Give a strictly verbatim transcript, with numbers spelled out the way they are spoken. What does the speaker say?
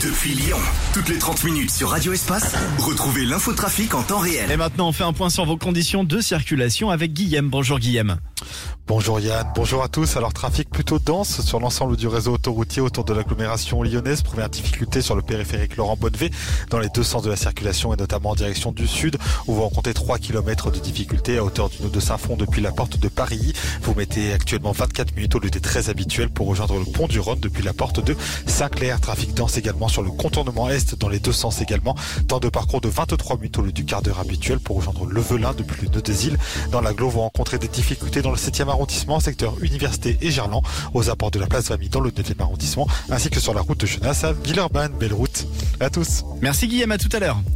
Depuis Lyon, toutes les trente minutes sur Radio Espace, retrouvez l'infotrafic en temps réel. Et maintenant, on fait un point sur vos conditions de circulation avec Guillaume. Bonjour Guillaume. Bonjour Yann, bonjour à tous. Alors trafic plutôt dense sur l'ensemble du réseau autoroutier autour de l'agglomération lyonnaise. Première difficulté sur le périphérique Laurent Bonnevé dans les deux sens de la circulation et notamment en direction du sud où vous rencontrez trois kilomètres de difficulté à hauteur du nœud de Saint-Fond depuis la porte de Paris. Vous mettez actuellement vingt-quatre minutes au lieu des très habituels pour rejoindre le pont du Rhône depuis la porte de Saint-Clair. Trafic dense également sur le contournement est dans les deux sens également. Temps de parcours de vingt-trois minutes au lieu du quart d'heure habituel pour rejoindre le Velin depuis le nœud des Îles. Dans l'agglo, vous rencontrez des difficultés dans le septième arrondissement, secteur Université et Gerland, aux abords de la place Vamy dans le neuvième arrondissement, ainsi que sur la route de Genasse à Villeurbanne. Belle route à tous. Merci Guillaume, à tout à l'heure.